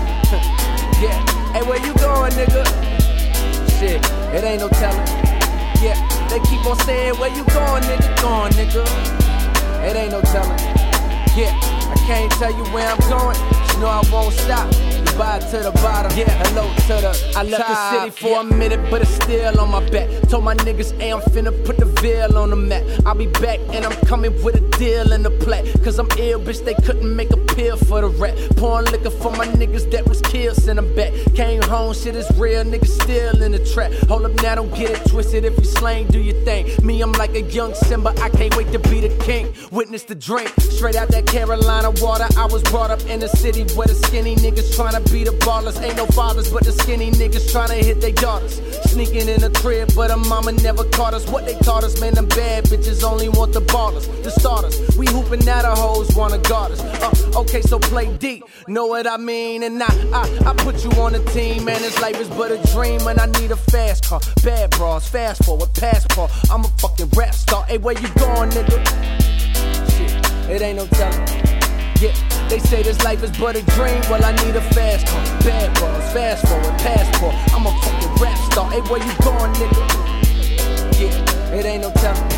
Yeah, hey, where you going, nigga? Shit, it ain't no telling. Yeah, they keep on saying, where you going, nigga? Going, nigga. It ain't no telling. Yeah, I can't tell you where I'm going. You know I won't stop. Goodbye to the bottom. Yeah, hello to the I left the city for a minute, but it's still on my back. Told my niggas, hey, I'm finna put the veil on the map. I'll be back and I'm coming with a deal in the plat. Cause I'm ill, bitch, they couldn't make a pill for the rat. Pouring liquor for my niggas that was killed, send them back. Came home, shit is real, niggas still in the trap. Hold up now, don't get it twisted. If you slang, do your thing. Me, I'm like a young Simba, I can't wait to be the king. Witness the drink, straight out that Carolina water. I was brought up in the city where the skinny niggas tryna be the ballers. Ain't no fathers, but the skinny niggas tryna hit their daughters. Sneaking in the crib, but her mama never caught us. What they taught us, man, them bad bitches only want the ballers, the starters. We hooping now, the hoes wanna guard us. Okay, so play deep, know what I mean? And I put you on the team, man, this life is but a dream. And I need a fast car, bad bras, fast forward, passport. I'm a fucking rap star. Hey, where you going, nigga? Shit, it ain't no telling. Yeah, they say this life is but a dream. Well, I need a fast car, bad bras, fast forward, passport. I'm a fucking rap star. Hey, where you going, nigga? Yeah, it ain't no telling.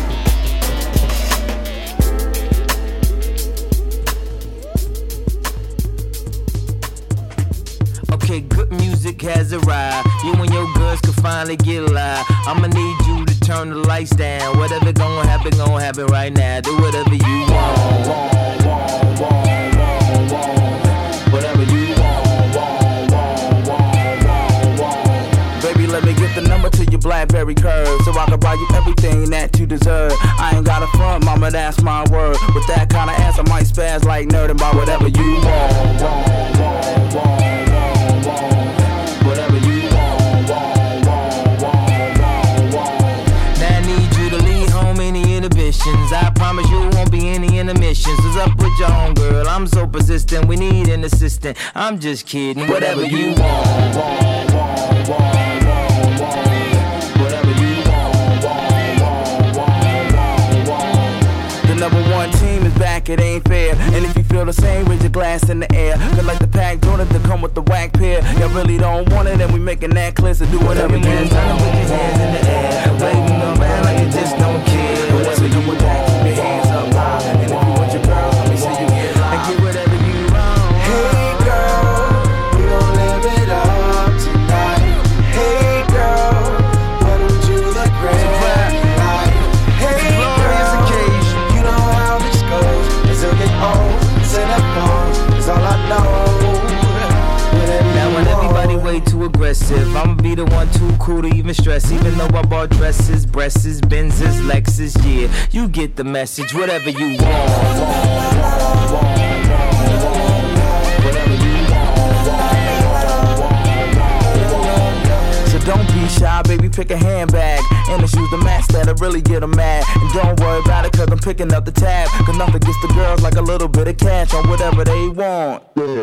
Okay, good music has arrived. You and your girls can finally get live. I'ma need you to turn the lights down. Whatever gonna happen right now. Do whatever you want. Whatever you want. Baby, let me get the number to your BlackBerry curve, so I can buy you everything that you deserve. I ain't got a front, mama, that's my word. With that kind of ass, I might spaz like nerd and buy whatever you want. Whatever you want. Now I need you to lead home any inhibitions. I promise you won't be any intermissions. What's up with your own girl? I'm so persistent, we need an assistant. I'm just kidding. Whatever you want. Whatever you want. The number one team is back, it ain't fair. And if you feel the same, raise your glass in the air. Cause like the pack donut to come with the whack pair. Y'all really don't want it, and we making that clear. So do whatever you want. Time to put your hands in the air. Waving them around like you just don't care. Whatever you want, keep your hands up high. And if you want your girl, let me see you get high. And get whatever you want. Hey girl, we gon' live it up tonight. Hey girl, welcome to the grand night. Hey girl, you know how this goes. Until get old, send that phone is all I know. Now when everybody way too aggressive, I'ma be the one too cool to even stress. Even though I bought dresses, breasts, Benzes, Lexus, yeah, you get the message. Whatever you want. Don't be shy, baby, pick a handbag. And the shoes to match that'll really get them mad. And don't worry about it, cause I'm picking up the tab. Cause nothing gets the girls like a little bit of cash on whatever they want.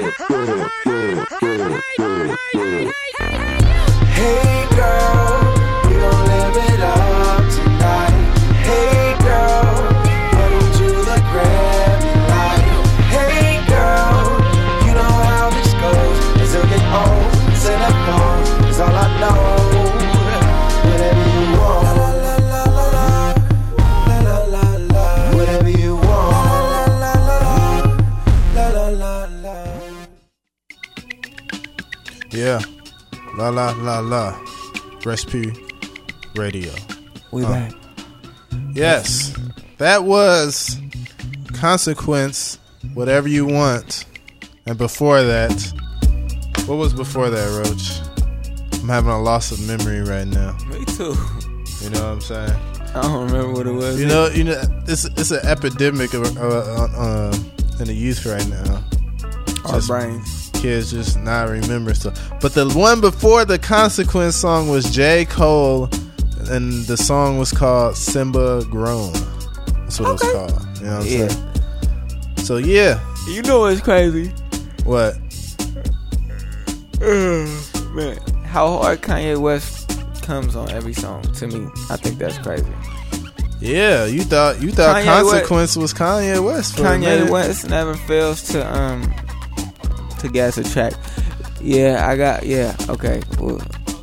Hey girl, we gon' live it up tonight. Hey girl, welcome to the grand night. Hey girl, you know how this goes. As it get old, send that phone is all I know. Whatever you want. La la la la la la la la. Whatever you want. La la la la la. Yeah. La la la la. Recipe Radio. We back. Yes. That was Consequence, Whatever You Want. And before that, what was before that, Roach? I'm having a loss of memory right now. Me too. You know what I'm saying? I don't remember what it was. You know, it's an epidemic in the youth right now. Our brains. Kids just not remember stuff. But the one before the Consequence song was J. Cole, and the song was called Simba Grown. That's what it was called. You know what I'm saying? So yeah. You know what's crazy? What? Man, how hard Kanye West comes on every song. To me, I think that's crazy. Yeah, you thought Kanye Consequence was Kanye West. For Kanye West never fails to gas a track. Okay. Well.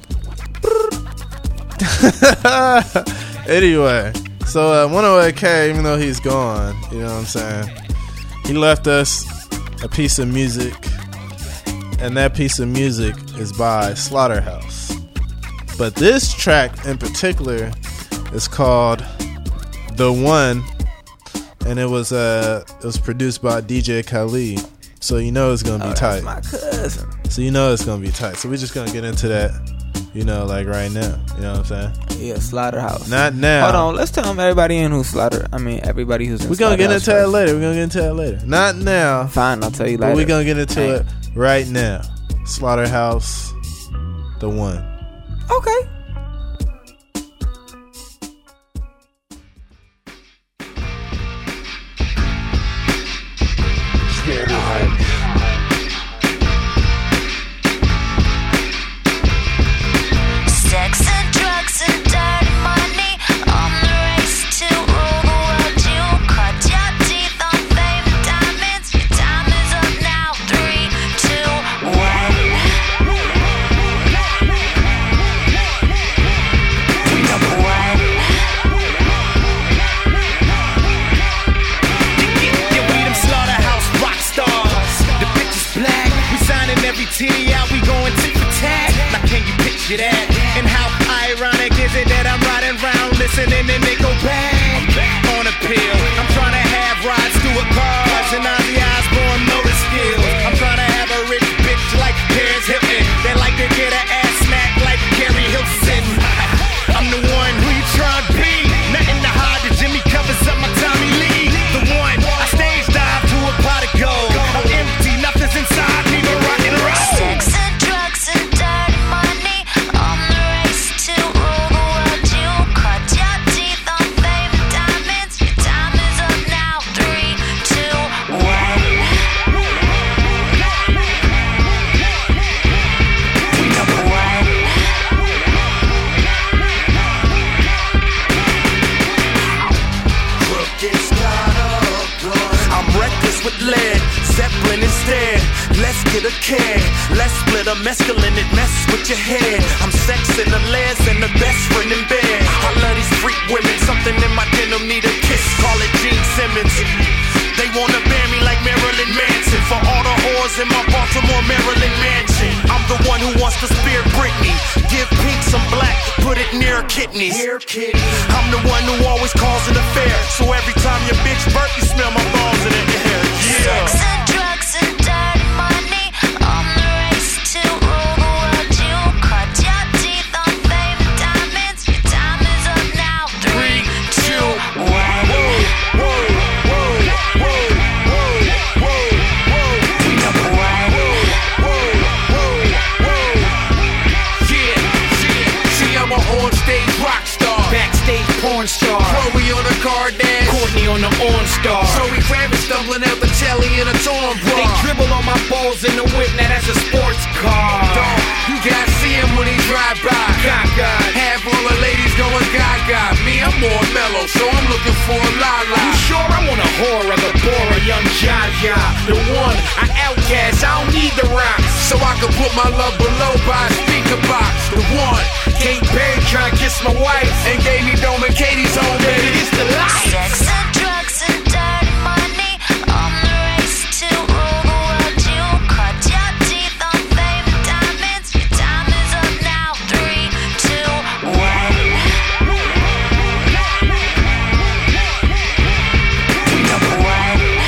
Anyway, so 108K, even though he's gone, you know what I'm saying, he left us a piece of music, and that piece of music is by Slaughterhouse. But this track in particular is called The One, and it was produced by DJ Khaled. So you know it's gonna be tight. That's my cousin. So you know it's gonna be tight. So we're just gonna get into that, you know, like right now. You know what I'm saying? Yeah, Slaughterhouse. Not now. Hold on, let's tell everybody in who's everybody who's in. We're gonna get into that later. Not now. Fine, I'll tell you later. But we're gonna get into it right now. Slaughterhouse, The One. Okay. Sex and drugs and dirty money on the race to rule the world. You cut your teeth on fame and diamonds. Your time is up now. 3, 2, 1. We number one. Yeah, we them Slaughterhouse rock stars. The bitch is black. We signing every titty out. We going tit for tat. Now can you picture that? And how ironic is it that I'm riding around listening and they go bang on a pill? I'm trying to have rides through a cars and Ozzy Osbourne motor skills. I'm trying to have a rich bitch like Paris Hilton that like to get her ass smacked like Carrie Hilton. I'm the one who you trying to be. Nothing to hide. The Jimmy covers up my Tommy Lee. The one I stage dive to a pot of gold. I'm empty, nothing's inside me but rock and roll. Sex and drugs and dirty money on the race to rule the world. You cut your teeth on fame and diamonds. Your time is up now. 3, 2, 1. We number one. I'm reckless with lead, Zeppelin instead. Let's get a can, let's split a mescaline, it mess with your head. I'm sexing the legs and the best friend in bed. I love these freak women, something in my denim need a kiss, call it Gene Simmons. They wanna ban me like Marilyn Manson for all the whores in my Baltimore, Maryland mansion. I'm the one who wants to spear Britney, give Pink some black, put it near her kidneys. I'm the one who always calls an affair, so every time your bitch burp, you smell my balls in the air. Sex and drugs and dirty money on the race to rule the world. You cut your teeth on fame and diamonds. Your time is up now. 3, 2, 1. We number one. See, I'm a on-stage rock star, Backstage porn star, Chloe on a car dash, Courtney on the OnStar. Zoe Kravitz stumbling out the telly in a torn bra. They dribble on my balls in the whip, now that's a sports car. Dog, you gotta see him when he drive by. Gaga. Half all the ladies going gaga. Me, I'm more mellow, so I'm looking for a la-la. You sure I want a horror, the Bora, young Jaja. The one, I outcast, I don't need the rocks. So I can put my love below by a speaker box. The one, Kate Perry trying to kiss my wife and gave me Dome and Katie's home, baby. It's the life. Sex and drugs and dirty money on the race to rule the world. You cut your teeth on fame and diamonds. Your time is up now. 3, 2, 1. We number one.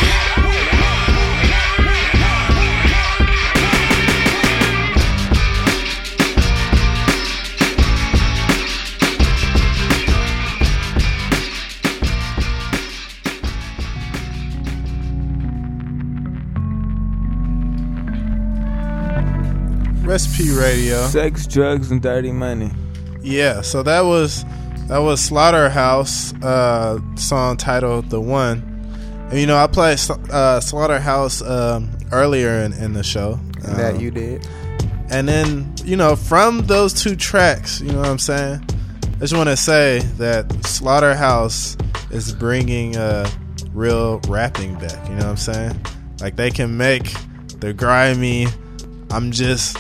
Recipe Radio. Sex, drugs, and dirty money. Yeah, so that was Slaughterhouse, song titled "The One." And you know, I played Slaughterhouse earlier in the show. That you did. And then, you know, from those two tracks, you know what I'm saying? I just want to say that Slaughterhouse is bringing real rapping back. You know what I'm saying? Like, they can make the grimy, I'm just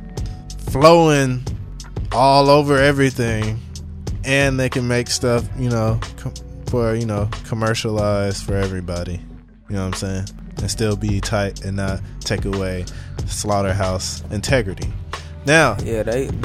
flowing all over everything, and they can make stuff, you know, commercialized for everybody. You know what I'm saying? And still be tight and not take away Slaughterhouse integrity. Now, yeah,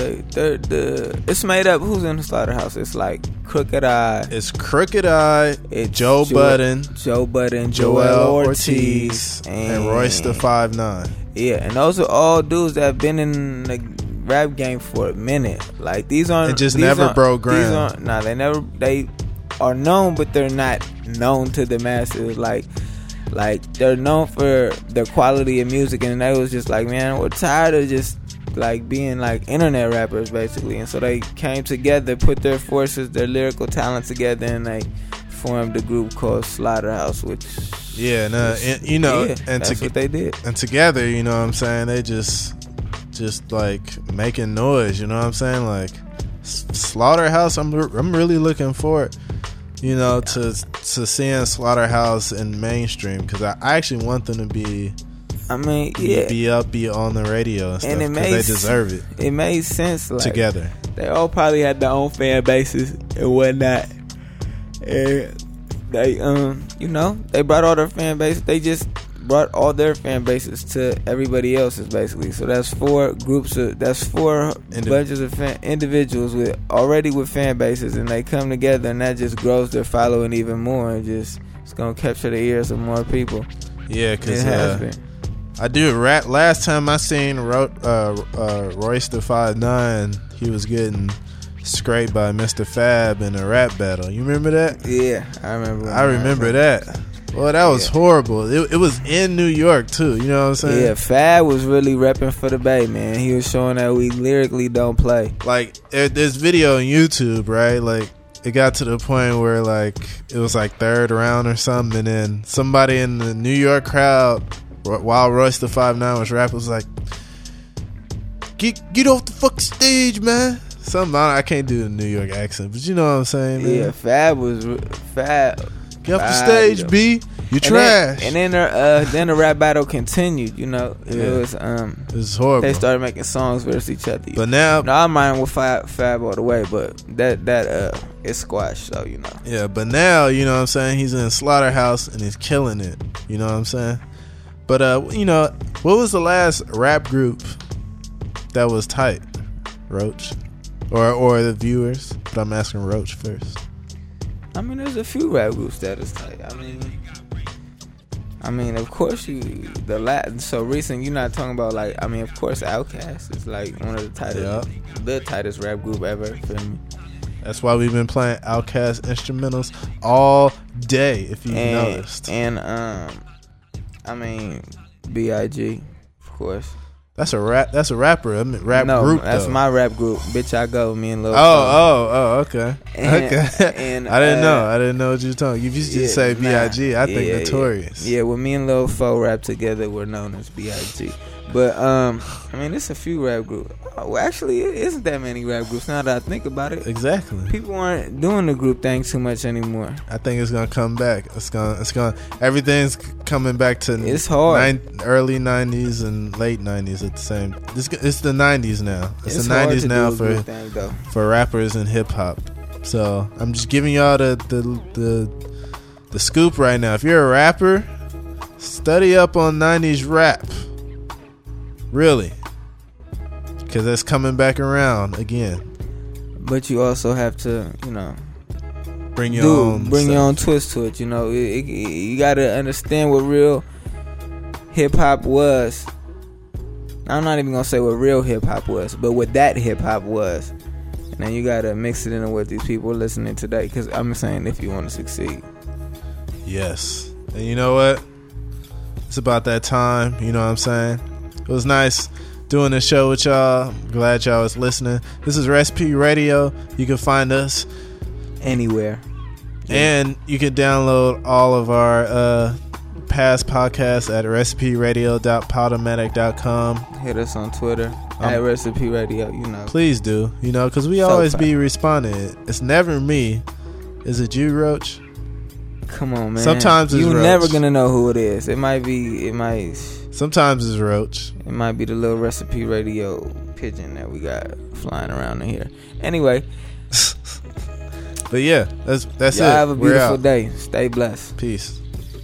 it's made up. Who's in the Slaughterhouse? It's like Crooked Eye. It's Crooked Eye. It's Joe Budden, Joel Ortiz, and Royce the 5'9". Yeah, and those are all dudes that have been in the rap game for a minute. Like, these aren't. It just never broke ground. They are known, but they're not known to the masses. Like they're known for their quality of music, and they was just like, man, we're tired of just like being like internet rappers basically. And so they came together, put their forces, their lyrical talent together, and they formed a group called Slaughterhouse, which and that's what they did. And together, you know what I'm saying, they just like making noise, you know what I'm saying? Like, Slaughterhouse, I'm really looking forward, you know, to seeing Slaughterhouse in mainstream, because I actually want them to be be on the radio and stuff, because they deserve it. It made sense, like, together. They all probably had their own fan bases and whatnot, and they they brought all their fan bases. They just brought all their fan bases to everybody else's, basically. So that's four bunches of individuals with fan bases, and they come together, and that just grows their following even more, and it's gonna capture the ears of more people. Yeah, because I do rap. Last time I seen Royce the 5'9", he was getting scraped by Mr. Fab in a rap battle. You remember that? Yeah, I remember. I remember that. Well, that was horrible. It was in New York too. You know what I'm saying? Yeah, Fab was really repping for the Bay, man. He was showing that we lyrically don't play. Like, there's video on YouTube, right? Like, it got to the point where, like, it was like third round or something, and then somebody in the New York crowd, while Royce the 5'9" was rapping, was like, "Get off the fucking stage, man." Something, I can't do the New York accent, but you know what I'm saying, man? Yeah, Fab was Fab. Get off the stage, B. You trash. And then the rap battle continued. You know, it was horrible. They started making songs versus each other. But now I'm riding with Fab all the way. But that it's squashed. So you know. Yeah, but now you know what I'm saying. He's in Slaughterhouse and he's killing it. You know what I'm saying. But you know, what was the last rap group that was tight, Roach, or the viewers? But I'm asking Roach first. I mean, there's a few rap groups that is tight. I mean, of course so recent. You're not talking about, like, I mean, of course, Outkast is like one of the tightest, the tightest rap group ever. Feel me? That's why we've been playing Outkast instrumentals all day. If you noticed, and I mean, B.I.G. of course. That's a rapper. I mean, rap group. No, that's my rap group. Bitch, I go. Me and Lil. Okay. And, I didn't know what you were talking. You used to say B.I.G. I think Notorious. Yeah, when me and Lil Fo rap together, we're known as B.I.G. But I mean, it's a few rap groups. Well, actually, it isn't that many rap groups now that I think about it. Exactly. People aren't doing the group thing too much anymore. I think it's gonna come back. It's gonna. Everything's coming back to. It's hard. Early '90s and late '90s at the same. It's the '90s now. It's the '90s now for rappers and hip hop. So I'm just giving y'all the scoop right now. If you're a rapper, study up on '90s rap. Really. Because that's coming back around again. But you also have to, you know, bring your own twist to it. You know, you got to understand what real hip hop was. I'm not even gonna say what real hip hop was, but what that hip hop was. And then you got to mix it into what these people are listening today. Because I'm saying, if you want to succeed. Yes, and you know what? It's about that time. You know what I'm saying? It was nice doing this show with y'all. Glad y'all was listening. This is Recipe Radio. You can find us anywhere. And you can download all of our past podcasts at receperadio.podomatic.com. Hit us on Twitter at Recipe Radio, you know. Please do, you know, because we always be responding. It's never me. Is it you, Roach? Come on, man. Sometimes it's you're Roach. Never gonna know who it is. It might. Sometimes it's Roach. It might be the little Recipe Radio pigeon that we got flying around in here. Anyway. But yeah, that's Y'all it. Have a beautiful day. Stay blessed. Peace.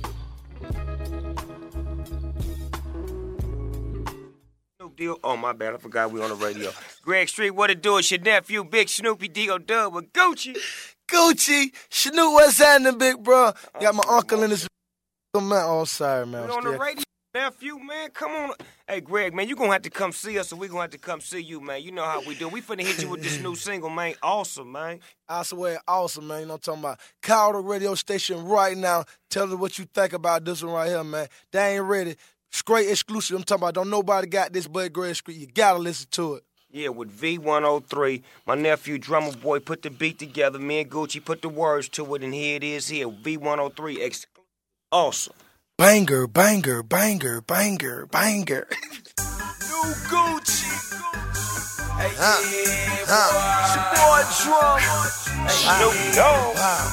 Deal. Oh, my bad. I forgot we on the radio. Greg Street, what it do? It's your nephew, Big Snoopy D.O. Dub with Gucci. Gucci. Snoop, what's happening, big bro? Got my uncle in this. Man, oh, sorry, man. We on the radio, nephew, man. Come on. Hey, Greg, man, you going to have to come see us, or we going to have to come see you, man. You know how we do. We finna hit you with this new single, man. Awesome, man. I swear, awesome, man. You know what I'm talking about? Call the radio station right now. Tell us what you think about this one right here, man. They ain't ready. Straight exclusive. I'm talking about don't nobody got this but Greg Street. You gotta listen to it. Yeah, with V103, my nephew Drummer Boy put the beat together. Me and Gucci put the words to it, and here it is here. V103 exclusive. Awesome. Banger, banger, banger, banger, banger. New Gucci. Hey, It's your boy Drum. Snoop Dogg.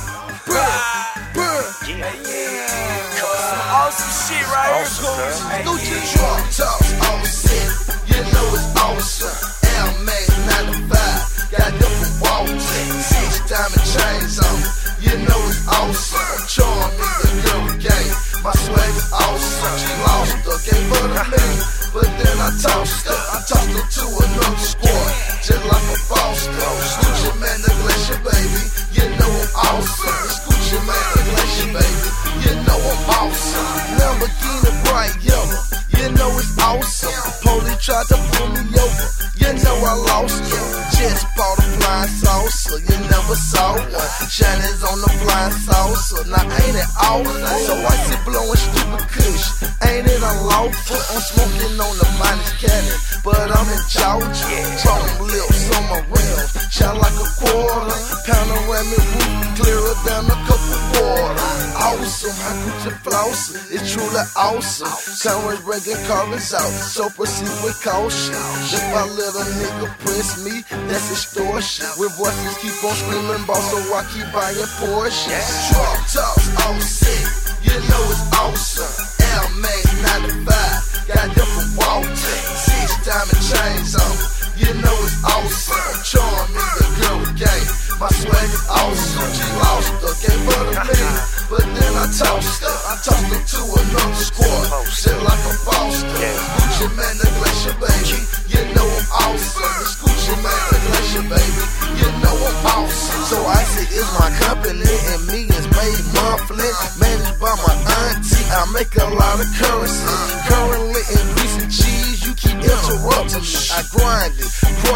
Some awesome shit right here, Gucci. Drum talks awesome. You know it's awesome. Air Max 95. Got them from Walton. 6 diamond chains on. You know it's awesome. Charm me the girl game. My swag is awesome. She lost her, gave her to me. But then I tossed her. I tossed her to another squad. Just like a Foster. Gucci man, the glacier, baby. You know I'm awesome. Gucci man, the glacier, baby. You know I'm awesome. Lamborghini bright yellow. You know it's awesome. Police tried to pull me over. You know I lost her. Just bought a flying saucer. You never saw one. Shinies on the flying saucer. Now ain't it awesome? So I sit blowing stupid kush. Ain't it unlawful? I'm smoking on the minus cannon, but I'm in Georgia. Chrome lips on my rims. Shine like a quarter. Panoramic roof clearer than a cup of water. Awesome, how could you floss it? It's truly awesome. Congress breaking cars out, so proceed with caution. If I let a nigga press me, that's extortion. When voices keep on screaming, boss, so I keep buying Porsches. Drop tops, all sick. You know it's awesome. Air Max 95. Got them from Walton. 6 diamond chains on. You know it's awesome. Charm me the girl game. My swag is awesome. She lost her, gave her to me. But then I tossed her. I tossed her to another squad. Shit like a Foster. Gucci man, the glacier, baby. You know I'm awesome. It's Gucci man, the glacier, baby. You know I'm awesome. So I say it's my company and millions made monthly. Managed by my auntie. I make a lot of currency. Currently increasing cheese. You keep interrupting me. I grind it.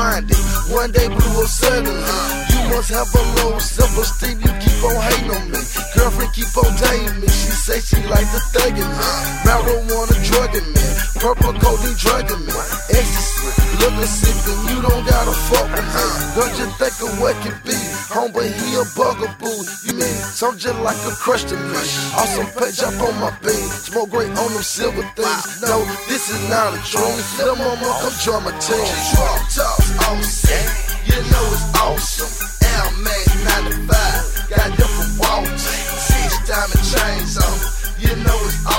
One day blew up suddenly. You must have a low self-esteem. You keep on hating on me. Girlfriend keep on dating me. She say she like the thuggin' me. Marijuana drugging me. Purple codeine drugging me. Ecstasy, looking sippin'. You don't gotta fuck with me. Don't you think of what can be? Home, but he a bugaboo. You mean some just like a crush to me? Awesome page up on my beam. Smoke great on them silver things. No, this is not a dream. Little mama, come join my team. Drop tops, awesome. You know it's awesome. Air Max 95. Got them from Walton. 6 diamond chains on. You know it's awesome.